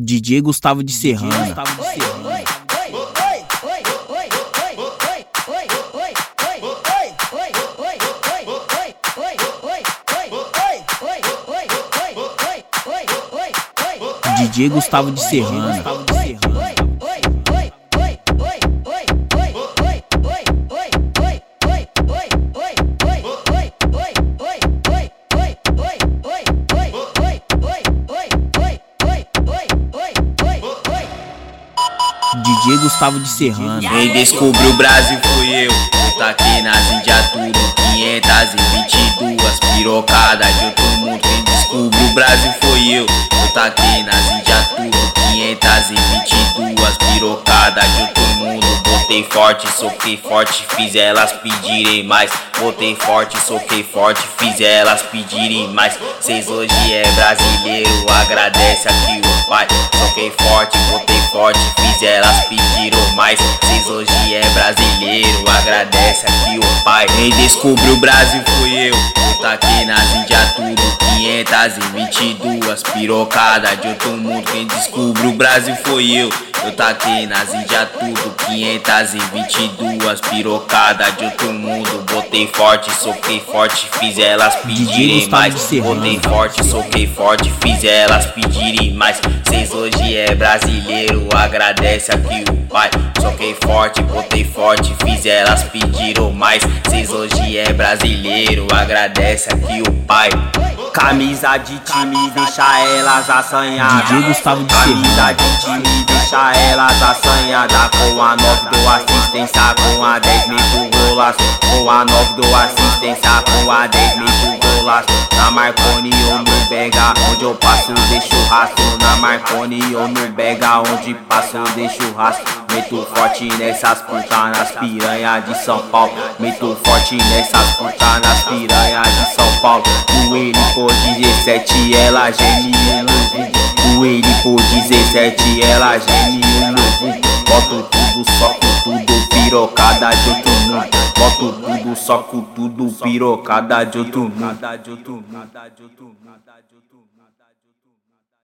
DJ Gustavo de Serrana. DJ Gustavo de Serrana. DJ Gustavo de Serrana. Quem descobriu o Brasil fui eu. Eu taquei nas Índias tudo, 522 pirocadas de outro mundo. Quem descobriu o Brasil foi eu. Eu taquei nas Índias tudo, 522 pirocadas de outro mundo. Botei forte, soquei forte, fiz elas pedirem mais. Botei forte, soquei forte, fiz elas pedirem mais. Cês hoje é brasileiro, agradece aqui o pai. Soquei forte, botei forte, fiz elas pediram mais. Cês hoje é brasileiro, agradece aqui o pai. Quem descobriu o Brasil fui eu. Eu taquei nas Índias tudo, 522 pirocadas de outro mundo. Quem descobriu o Brasil foi eu. Eu taquei nas Índias tudo, 522 pirocadas de outro mundo. Botei forte, soquei forte, fiz elas pedirem mais. Botei forte, soquei forte, fiz elas pedirem mais. Cês hoje é brasileiro, agradece aqui o pai. Soquei forte, botei forte, fiz elas pediram mais. Cês hoje é brasileiro, agradece aqui o pai. Camisa de time, deixa elas assanhadas. DJ Gustavo de Camisa de time, deixa elas assanhadas. Com a 9 dou assistência, com a 10 meto golaço. Com a 9 dou assistência, com a 10 meto golaço. Na Marconi ou no Bega, onde eu passo eu deixo rastro. Na Marconi ou no Bega, onde passo eu deixo rastro. Meto forte nessas putas, nas piranhas de São Paulo. Meto forte nessas putas, nas piranhas de São Paulo. No ele por 17, ela geme no vídeo. No ele por 17, ela geme no vídeo. Boto tudo, soco tudo, pirocada de outro mundo. Boto tudo, soco tudo, pirocada de outro mundo.